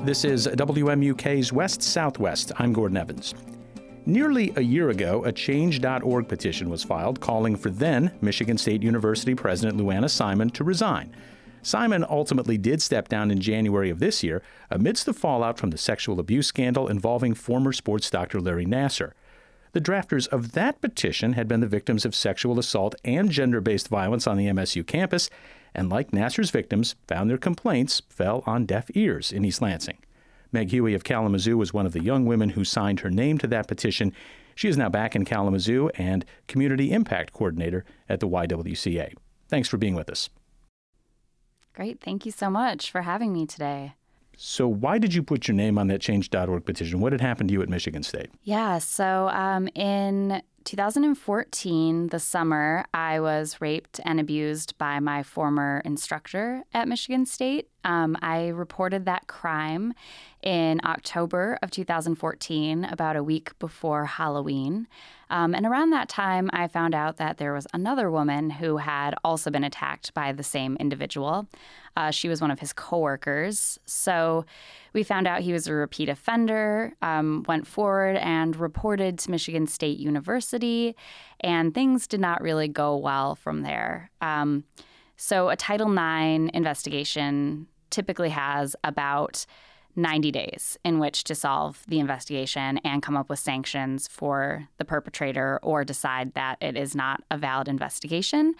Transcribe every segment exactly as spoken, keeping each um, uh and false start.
This is W M U K's West Southwest. I'm Gordon Evans. Nearly a year ago, a change dot org petition was filed calling for then Michigan State University President Lou Anna Simon to resign. Simon ultimately did step down in January of this year amidst the fallout from the sexual abuse scandal involving former sports doctor Larry Nassar. The drafters of that petition had been the victims of sexual assault and gender-based violence on the M S U campus, and like Nassar's victims, found their complaints fell on deaf ears in East Lansing. Meg Huey of Kalamazoo was one of the young women who signed her name to that petition. She is now back in Kalamazoo and Community Impact Coordinator at the Y W C A. Thanks for being with us. Great. Thank you so much for having me today. So why did you put your name on that change dot org petition? What had happened to you at Michigan State? Yeah, so um, in two thousand fourteen, the summer, I was raped and abused by my former instructor at Michigan State. Um, I reported that crime in October of two thousand fourteen, about a week before Halloween. Um, and around that time, I found out that there was another woman who had also been attacked by the same individual. Uh, she was one of his coworkers. So we found out he was a repeat offender, um, went forward and reported to Michigan State University, and things did not really go well from there. Um, so a Title nine investigation typically has about ninety days in which to solve the investigation and come up with sanctions for the perpetrator or decide that it is not a valid investigation.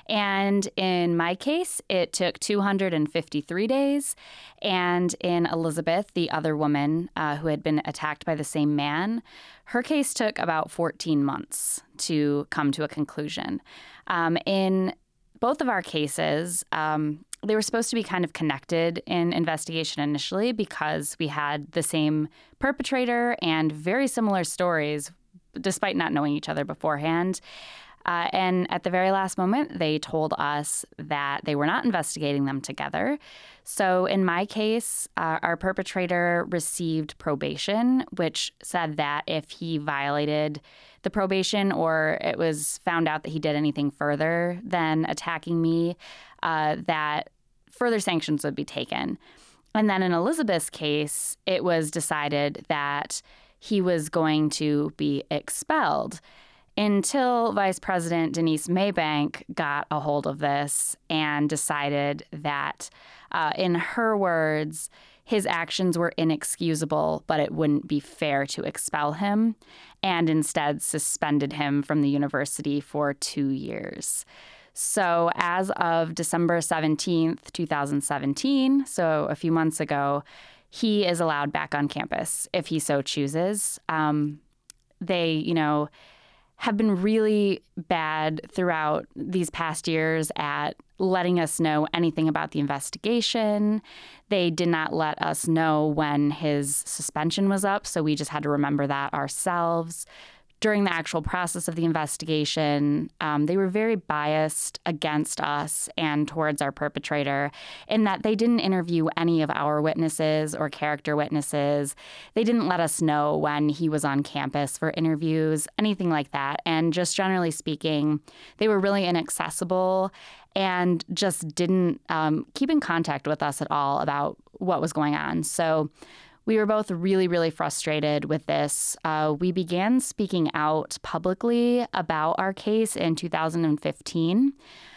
And in my case, it took two hundred fifty-three days. And in Elizabeth, the other woman uh, who had been attacked by the same man, her case took about fourteen months to come to a conclusion. Um, in both of our cases, um, they were supposed to be kind of connected in investigation initially because we had the same perpetrator and very similar stories, despite not knowing each other beforehand. Uh, and at the very last moment, they told us that they were not investigating them together. So in my case, uh, our perpetrator received probation, which said that if he violated the probation or it was found out that he did anything further than attacking me, uh, that further sanctions would be taken. And then in Elizabeth's case, it was decided that he was going to be expelled until Vice President Denise Maybank got a hold of this and decided that, uh, in her words, his actions were inexcusable, but it wouldn't be fair to expel him, and instead suspended him from the university for two years. So as of December seventeenth, twenty seventeen, so a few months ago, he is allowed back on campus if he so chooses. Um, they, you know, have been really bad throughout these past years at letting us know anything about the investigation. They did not let us know when his suspension was up, so we just had to remember that ourselves. During the actual process of the investigation, um, they were very biased against us and towards our perpetrator in that they didn't interview any of our witnesses or character witnesses. They didn't let us know when he was on campus for interviews, anything like that. And just generally speaking, they were really inaccessible and just didn't um, keep in contact with us at all about what was going on. So we were both really, really frustrated with this. Uh, we began speaking out publicly about our case in two thousand fifteen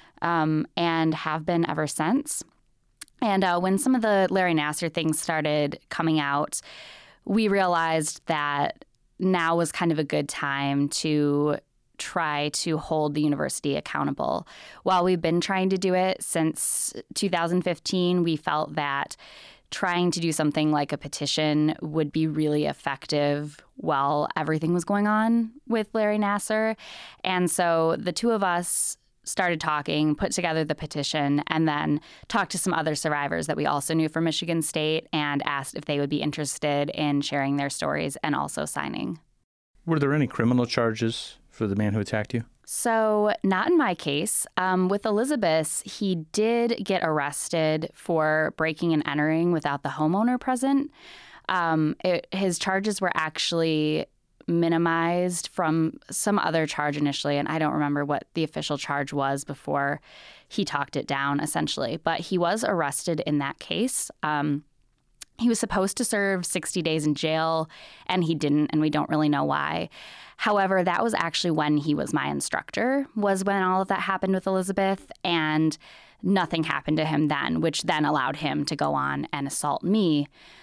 um, and have been ever since. And uh, when some of the Larry Nassar things started coming out, we realized that now was kind of a good time to try to hold the university accountable. While we've been trying to do it since two thousand fifteen, we felt that trying to do something like a petition would be really effective while everything was going on with Larry Nassar. And so the two of us started talking, put together the petition, and then talked to some other survivors that we also knew from Michigan State and asked if they would be interested in sharing their stories and also signing. Were there any criminal charges for the man who attacked you? So not in my case. Um, with Elizabeth, he did get arrested for breaking and entering without the homeowner present. Um, it, his charges were actually minimized from some other charge initially, and I don't remember what the official charge was before he talked it down, essentially. But he was arrested in that case. Um, He was supposed to serve sixty days in jail, and he didn't, and we don't really know why. However, that was actually when he was my instructor, was when all of that happened with Elizabeth, and nothing happened to him then, which then allowed him to go on and assault me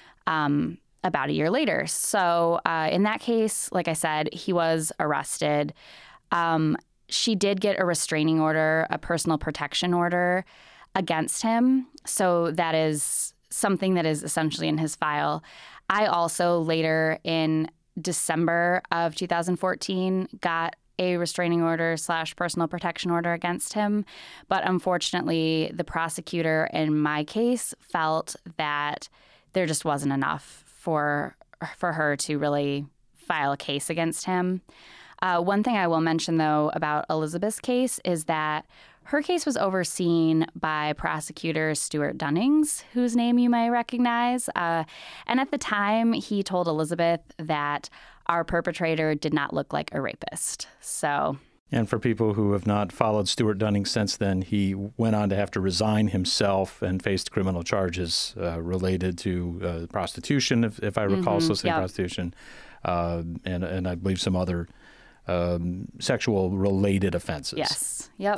um, about a year later. So uh, in that case, like I said, he was arrested. Um, she did get a restraining order, a personal protection order against him. So that is something that is essentially in his file. I also later in December of two thousand fourteen got a restraining order slash personal protection order against him. But unfortunately, the prosecutor in my case felt that there just wasn't enough for for her to really file a case against him. Uh, one thing I will mention, though, about Elizabeth's case is that her case was overseen by prosecutor Stuart Dunnings, whose name you may recognize. Uh, and at the time, he told Elizabeth that our perpetrator did not look like a rapist. So, and for people who have not followed Stuart Dunnings since then, he went on to have to resign himself and faced criminal charges uh, related to uh, prostitution, if, if I recall, mm-hmm, soliciting yep. prostitution, uh, and, and I believe some other um, sexual-related offenses. Yes. Yep.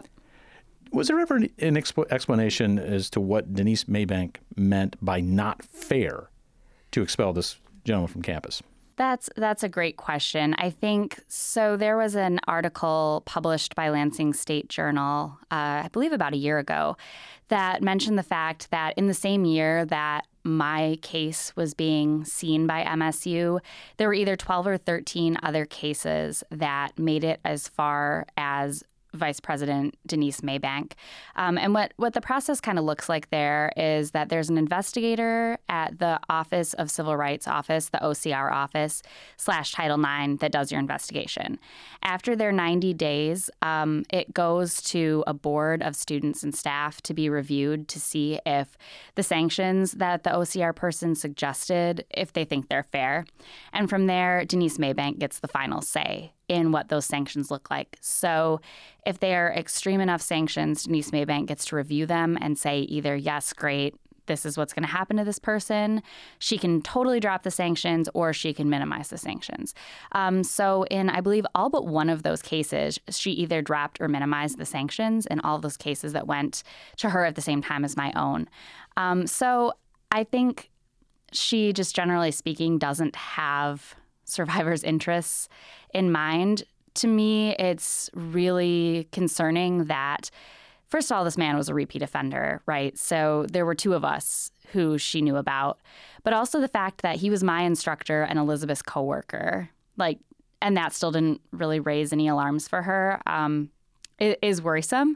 Was there ever an exp- explanation as to what Denise Maybank meant by not fair to expel this gentleman from campus? That's that's a great question. I think, so there was an article published by Lansing State Journal, uh, I believe about a year ago, that mentioned the fact that in the same year that my case was being seen by M S U, there were either twelve or thirteen other cases that made it as far as Vice President Denise Maybank. Um, and what, what the process kind of looks like there is that there's an investigator at the Office of Civil Rights office, the O C R office, slash Title nine that does your investigation. After their ninety days, um, it goes to a board of students and staff to be reviewed to see if the sanctions that the O C R person suggested, if they think they're fair. And from there, Denise Maybank gets the final say in what those sanctions look like. So if they are extreme enough sanctions, Denise Maybank gets to review them and say either, yes, great, this is what's going to happen to this person. She can totally drop the sanctions, or she can minimize the sanctions. Um, so in, I believe, all but one of those cases, she either dropped or minimized the sanctions in all of those cases that went to her at the same time as my own. Um, so I think she, just generally speaking, doesn't have survivors' interests in mind. To me, it's really concerning that, first of all, this man was a repeat offender, right? So there were two of us who she knew about, but also the fact that he was my instructor and Elizabeth's coworker, like, and that still didn't really raise any alarms for her, um, it is worrisome.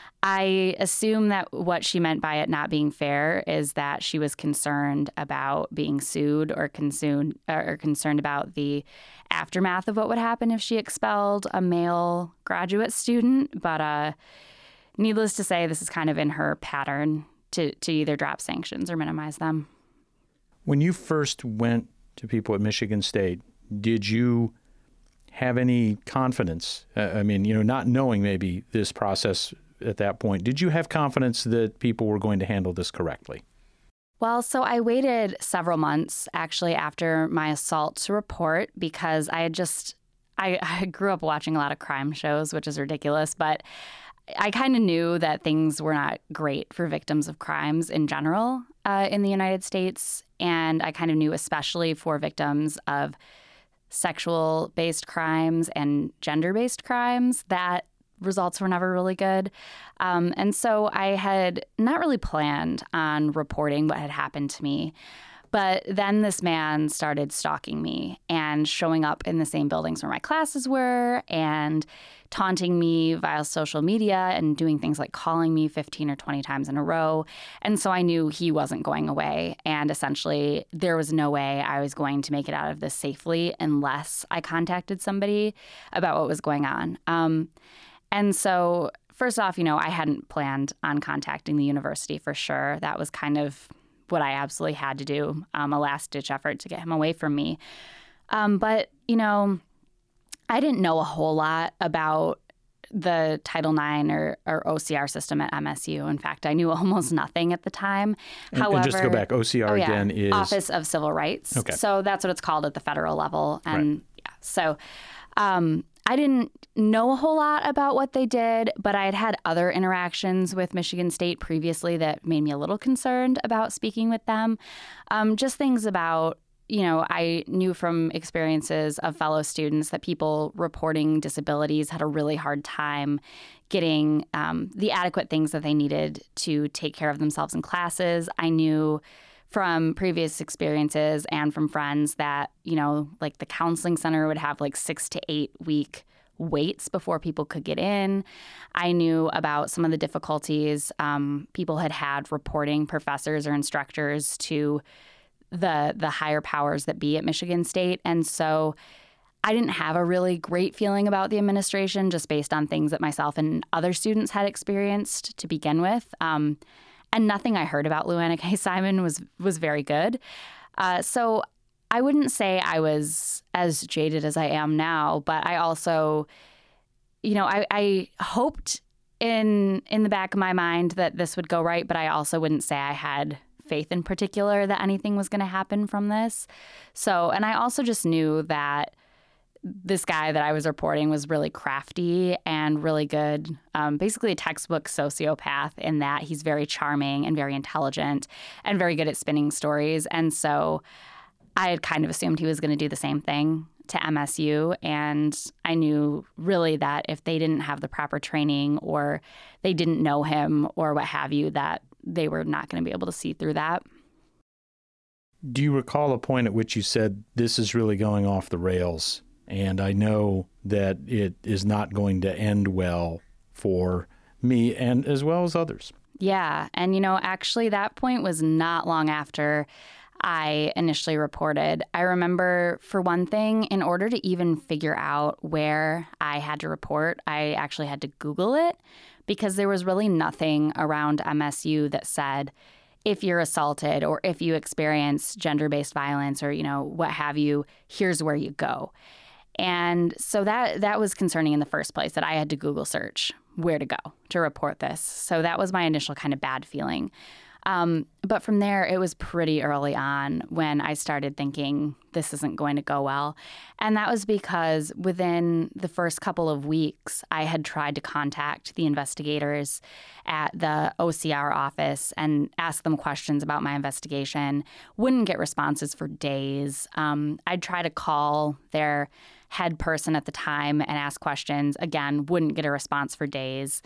I assume that what she meant by it not being fair is that she was concerned about being sued or concerned or concerned about the aftermath of what would happen if she expelled a male graduate student. But uh, needless to say, this is kind of in her pattern to, to either drop sanctions or minimize them. When you first went to people at Michigan State, did you have any confidence? Uh, I mean, you know, not knowing maybe this process at that point, did you have confidence that people were going to handle this correctly? Well, so I waited several months actually after my assault to report, because I had just, I, I grew up watching a lot of crime shows, which is ridiculous, but I kind of knew that things were not great for victims of crimes in general uh, in the United States. And I kind of knew especially for victims of sexual-based crimes and gender-based crimes that results were never really good. Um, and so I had not really planned on reporting what had happened to me. But then this man started stalking me and showing up in the same buildings where my classes were and taunting me via social media and doing things like calling me fifteen or twenty times in a row. And so I knew he wasn't going away. And essentially, there was no way I was going to make it out of this safely unless I contacted somebody about what was going on. Um, And so, first off, you know, I hadn't planned on contacting the university for sure. That was kind of what I absolutely had to do, um, a last-ditch effort to get him away from me. Um, but, you know, I didn't know a whole lot about the Title nine or, or O C R system at M S U. In fact, I knew almost nothing at the time. And, However, and just to go back, O C R oh, yeah, again is Office of Civil Rights. Okay. So that's what it's called at the federal level. And right. yeah, so um, I didn't know a whole lot about what they did, but I had had other interactions with Michigan State previously that made me a little concerned about speaking with them. Um, just things about, you know, I knew from experiences of fellow students that people reporting disabilities had a really hard time getting um, the adequate things that they needed to take care of themselves in classes. I knew from previous experiences and from friends that, you know, like the counseling center would have like six to eight week waits before people could get in. I knew about some of the difficulties um, people had had reporting professors or instructors to the the higher powers that be at Michigan State. And so I didn't have a really great feeling about the administration just based on things that myself and other students had experienced to begin with. Um, and nothing I heard about Lou Anna K. Simon was was very good. Uh, so I wouldn't say I was as jaded as I am now, but I also, you know, I, I hoped in in the back of my mind that this would go right, but I also wouldn't say I had faith in particular that anything was going to happen from this. So, and I also just knew that this guy that I was reporting was really crafty and really good, um, basically a textbook sociopath in that he's very charming and very intelligent and very good at spinning stories. And so I had kind of assumed he was going to do the same thing to M S U. And I knew really that if they didn't have the proper training or they didn't know him or what have you, that they were not going to be able to see through that. Do you recall a point at which you said, this is really going off the rails, and I know that it is not going to end well for me and as well as others? Yeah. And, you know, actually that point was not long after I initially reported. I remember, for one thing, in order to even figure out where I had to report, I actually had to Google it because there was really nothing around M S U that said, if you're assaulted or if you experience gender-based violence or, you know, what have you, here's where you go. And so that that was concerning in the first place, that I had to Google search where to go to report this. So that was my initial kind of bad feeling. Um, but from there, it was pretty early on when I started thinking this isn't going to go well. And that was because within the first couple of weeks, I had tried to contact the investigators at the O C R office and ask them questions about my investigation. Wouldn't get responses for days. Um, I'd try to call their head person at the time and ask questions. Again, wouldn't get a response for days.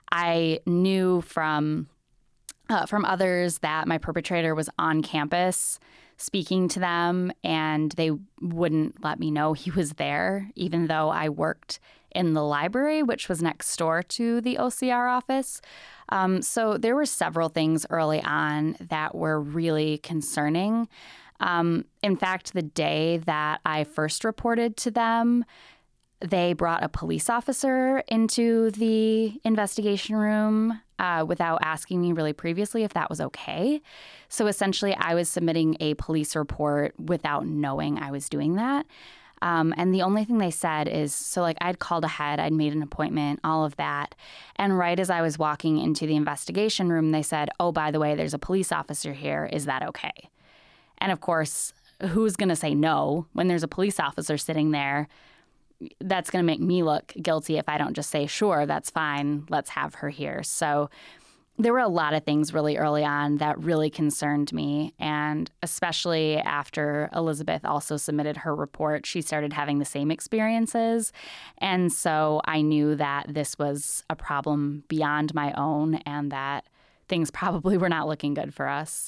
I knew from Uh, from others that my perpetrator was on campus speaking to them, and they wouldn't let me know he was there, even though I worked in the library, which was next door to the O C R office. Um, so there were several things early on that were really concerning. Um, in fact, the day that I first reported to them, they brought a police officer into the investigation room uh, without asking me really previously if that was okay. So essentially, I was submitting a police report without knowing I was doing that. Um, and the only thing they said is, so like I'd called ahead, I'd made an appointment, all of that. And right as I was walking into the investigation room, they said, oh, by the way, there's a police officer here. Is that okay? And of course, who's going to say no when there's a police officer sitting there? That's going to make me look guilty if I don't just say, sure, that's fine, let's have her here. So there were a lot of things really early on that really concerned me. And especially after Elizabeth also submitted her report, she started having the same experiences. And so I knew that this was a problem beyond my own and that things probably were not looking good for us.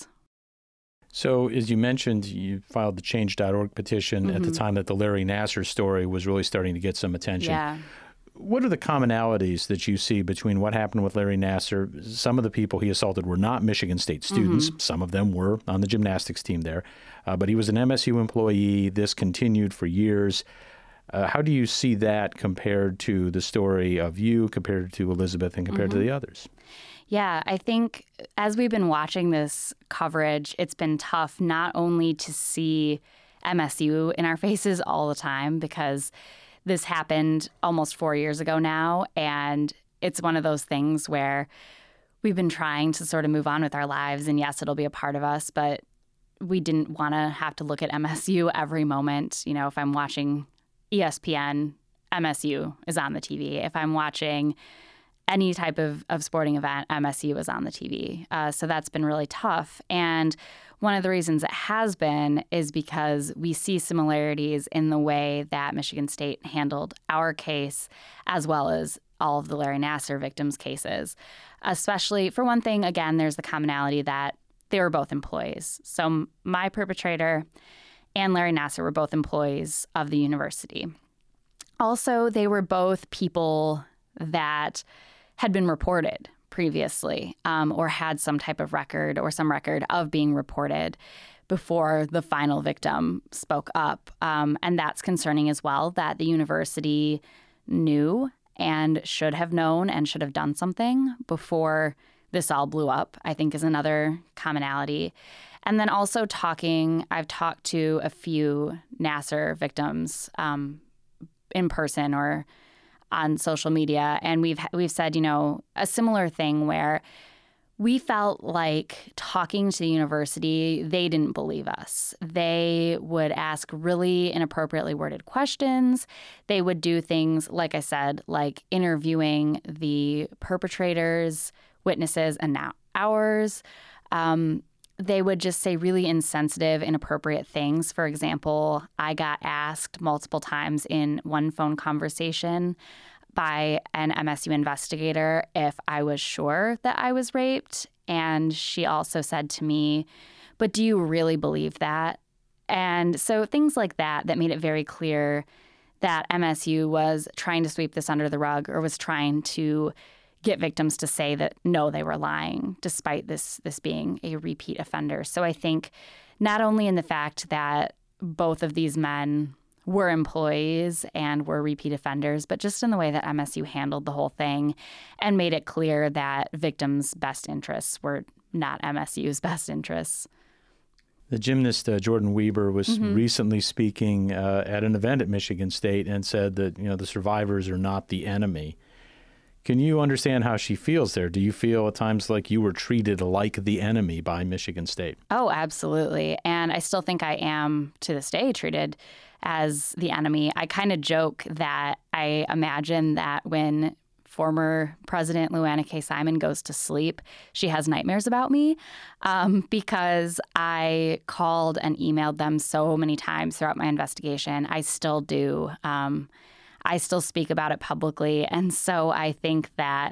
So, as you mentioned, you filed the change dot org petition mm-hmm. at the time that the Larry Nassar story was really starting to get some attention. Yeah. What are the commonalities that you see between what happened with Larry Nassar? Some of the people he assaulted were not Michigan State students. Mm-hmm. Some of them were on the gymnastics team there. Uh, but he was an M S U employee. This continued for years. Uh, how do you see that compared to the story of you, compared to Elizabeth, and compared mm-hmm. to the others? Yeah, I think as we've been watching this coverage, it's been tough not only to see M S U in our faces all the time because this happened almost four years ago now, and it's one of those things where we've been trying to sort of move on with our lives, and yes, it'll be a part of us, but we didn't want to have to look at M S U every moment. You know, if I'm watching E S P N, M S U is on the T V. If I'm watching any type of, of sporting event, M S U is on the T V. Uh, so that's been really tough. And one of the reasons it has been is because we see similarities in the way that Michigan State handled our case, as well as all of the Larry Nassar victims' cases. Especially, for one thing, again, there's the commonality that they were both employees. So my perpetrator and Larry Nassar were both employees of the university. Also, they were both people that had been reported previously, um, or had some type of record or some record of being reported before the final victim spoke up. Um, and that's concerning as well, that the university knew and should have known and should have done something before this all blew up, I think is another commonality. And then also talking, I've talked to a few Nassar victims um, in person or on social media, and we've we've said, you know, a similar thing where we felt like talking to the university, they didn't believe us. They would ask really inappropriately worded questions. They would do things, like I said, like interviewing the perpetrators, witnesses, and now ours. Um, they would just say really insensitive, inappropriate things. For example, I got asked multiple times in one phone conversation by an M S U investigator if I was sure that I was raped. And she also said to me, "But do you really believe that?" And so things like that that made it very clear that M S U was trying to sweep this under the rug, or was trying to get victims to say that, no, they were lying, despite this this being a repeat offender. So I think not only in the fact that both of these men were employees and were repeat offenders, but just in the way that M S U handled the whole thing and made it clear that victims' best interests were not M S U's best interests. The gymnast uh, Jordan Weber was mm-hmm. recently speaking uh, at an event at Michigan State and said that, you know, the survivors are not the enemy. Can you understand how she feels there? Do you feel at times like you were treated like the enemy by Michigan State? Oh, absolutely. And I still think I am, to this day, treated as the enemy. I kind of joke that I imagine that when former President Lou Anna K. Simon goes to sleep, she has nightmares about me, um, because I called and emailed them so many times throughout my investigation. I still do. Um, I still speak about it publicly. And so I think that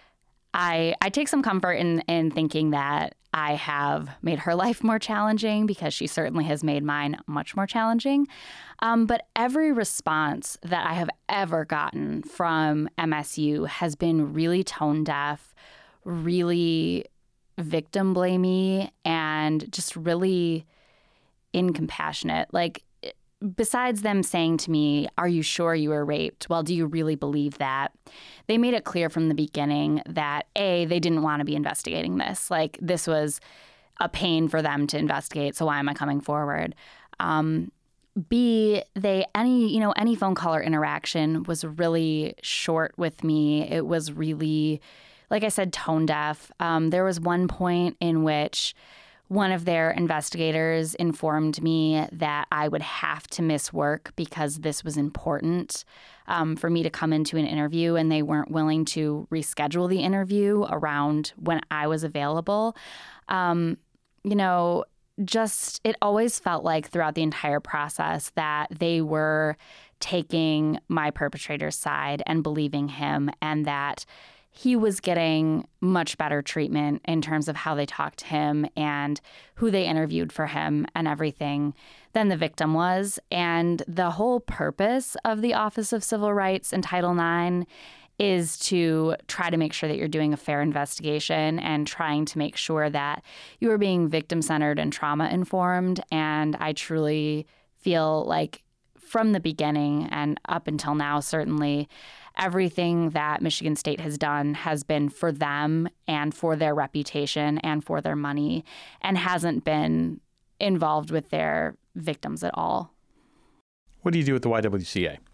I I take some comfort in, in thinking that I have made her life more challenging, because she certainly has made mine much more challenging. Um, but every response that I have ever gotten from M S U has been really tone deaf, really victim blamey, and just really incompassionate. Like, besides them saying to me, "Are you sure you were raped? Well, do you really believe that?" They made it clear from the beginning that, A, they didn't want to be investigating this. Like, this was a pain for them to investigate, so why am I coming forward? Um, B, they any, you know, any phone call or interaction was really short with me. It was really, like I said, tone deaf. Um, there was one point in which one of their investigators informed me that I would have to miss work because this was important um, for me to come into an interview, and they weren't willing to reschedule the interview around when I was available. Um, you know, just it always felt like throughout the entire process that they were taking my perpetrator's side and believing him, and that he was getting much better treatment in terms of how they talked to him and who they interviewed for him and everything than the victim was. And the whole purpose of the Office of Civil Rights and Title nine is to try to make sure that you're doing a fair investigation and trying to make sure that you are being victim-centered and trauma-informed. And I truly feel like from the beginning and up until now, certainly, everything that Michigan State has done has been for them and for their reputation and for their money, and hasn't been involved with their victims at all. What do you do with the Y W C A?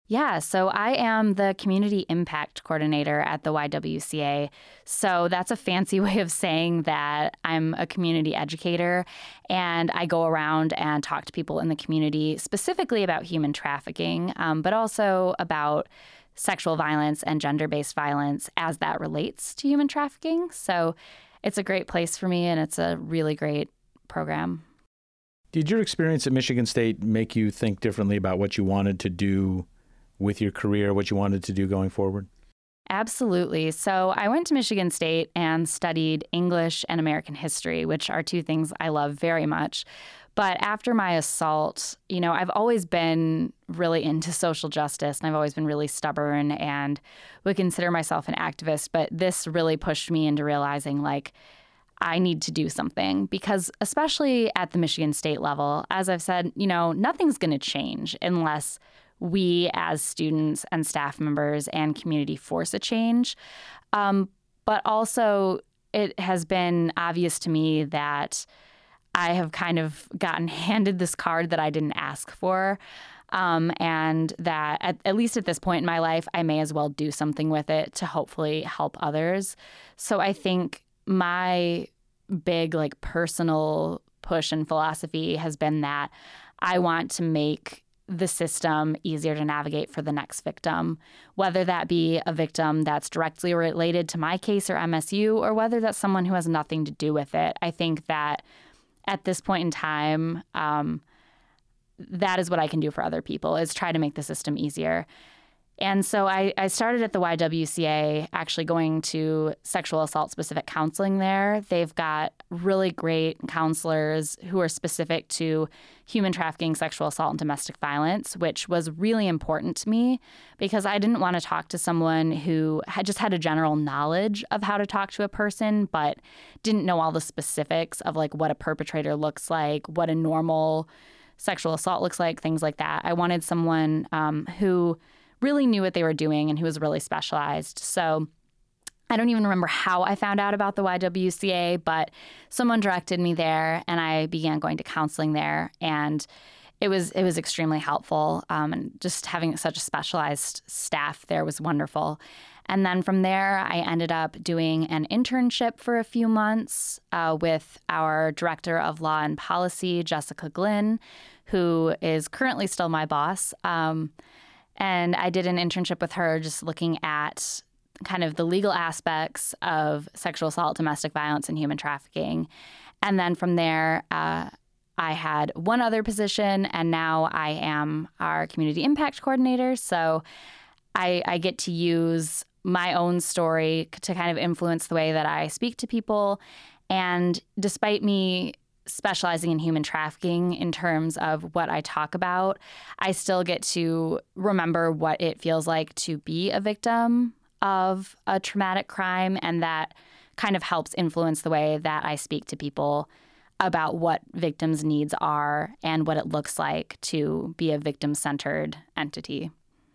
Yeah, so I am the Community Impact Coordinator at the Y W C A. So that's a fancy way of saying that I'm a community educator, and I go around and talk to people in the community specifically about human trafficking, um, but also about sexual violence and gender-based violence as that relates to human trafficking. So it's a great place for me, and it's a really great program. Did your experience at Michigan State make you think differently about what you wanted to do with your career, what you wanted to do going forward? Absolutely. So I went to Michigan State and studied English and American history, which are two things I love very much. But after my assault, you know, I've always been really into social justice, and I've always been really stubborn and would consider myself an activist. But this really pushed me into realizing, like, I need to do something, because especially at the Michigan State level, as I've said, you know, nothing's going to change unless we as students and staff members and community force a change. Um, but also, it has been obvious to me that I have kind of gotten handed this card that I didn't ask for. Um, and that at, at least at this point in my life, I may as well do something with it to hopefully help others. So I think my big, like, personal push and philosophy has been that I want to make the system easier to navigate for the next victim, whether that be a victim that's directly related to my case or M S U, or whether that's someone who has nothing to do with it. I think that at this point in time, um, that is what I can do for other people, is try to make the system easier. And so I, I started at the Y W C A, actually going to sexual assault specific counseling there. They've got really great counselors who are specific to human trafficking, sexual assault, and domestic violence, which was really important to me because I didn't want to talk to someone who had just had a general knowledge of how to talk to a person, but didn't know all the specifics of, like, what a perpetrator looks like, what a normal sexual assault looks like, things like that. I wanted someone um, who really knew what they were doing and who was really specialized. So I don't even remember how I found out about the Y W C A, but someone directed me there, and I began going to counseling there. And it was it was extremely helpful. Um, and just having such a specialized staff there was wonderful. And then from there, I ended up doing an internship for a few months uh, with our director of law and policy, Jessica Glynn, who is currently still my boss. Um, And I did an internship with her just looking at kind of the legal aspects of sexual assault, domestic violence, and human trafficking. And then from there, uh, I had one other position, and now I am our community impact coordinator. So I, I get to use my own story to kind of influence the way that I speak to people. And despite me specializing in human trafficking in terms of what I talk about, I still get to remember what it feels like to be a victim of a traumatic crime, and that kind of helps influence the way that I speak to people about what victims' needs are and what it looks like to be a victim-centered entity.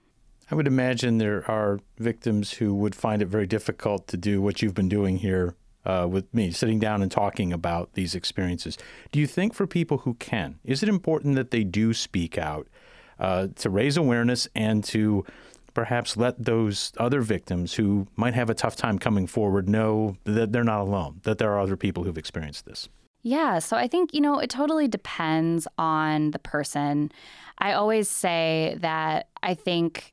I would imagine there are victims who would find it very difficult to do what you've been doing here Uh, with me, sitting down and talking about these experiences. Do you think for people who can, is it important that they do speak out uh, to raise awareness and to perhaps let those other victims who might have a tough time coming forward know that they're not alone, that there are other people who've experienced this? Yeah, so I think, you know, it totally depends on the person. I always say that I think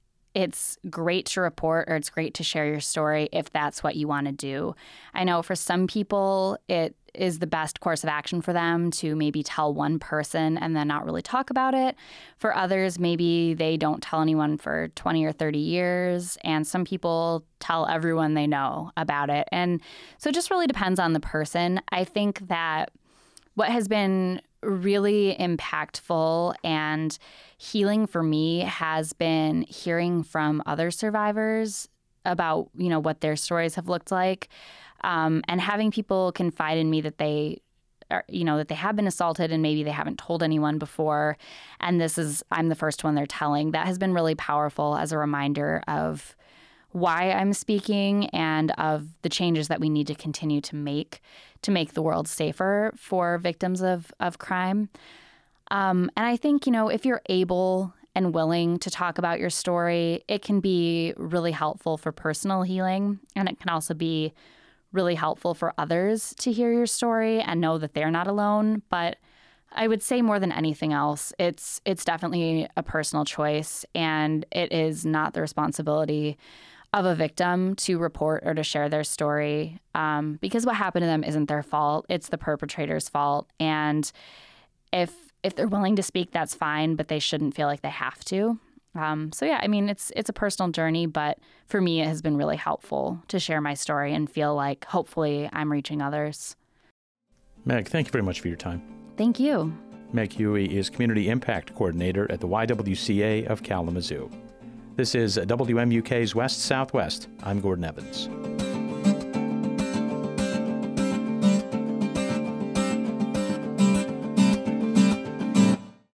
it's great to report, or it's great to share your story if that's what you want to do. I know for some people, it is the best course of action for them to maybe tell one person and then not really talk about it. For others, maybe they don't tell anyone for twenty or thirty years, and some people tell everyone they know about it. And so it just really depends on the person. I think that what has been really impactful and healing for me has been hearing from other survivors about, you know, what their stories have looked like, um, and having people confide in me that they are, you know, that they have been assaulted and maybe they haven't told anyone before. And this is, I'm the first one they're telling. That has been really powerful as a reminder of why I'm speaking and of the changes that we need to continue to make to make the world safer for victims of, of crime. Um, and I think, you know, if you're able and willing to talk about your story, it can be really helpful for personal healing. And it can also be really helpful for others to hear your story and know that they're not alone. But I would say more than anything else, it's it's definitely a personal choice, and it is not the responsibility of a victim to report or to share their story, um, because what happened to them isn't their fault. It's the perpetrator's fault. And if if they're willing to speak, that's fine, but they shouldn't feel like they have to. Um, so yeah, I mean, it's it's a personal journey, but for me, it has been really helpful to share my story and feel like hopefully I'm reaching others. Meg, thank you very much for your time. Thank you. Meg Huey is Community Impact Coordinator at the Y W C A of Kalamazoo. This is W M U K's West Southwest. I'm Gordon Evans.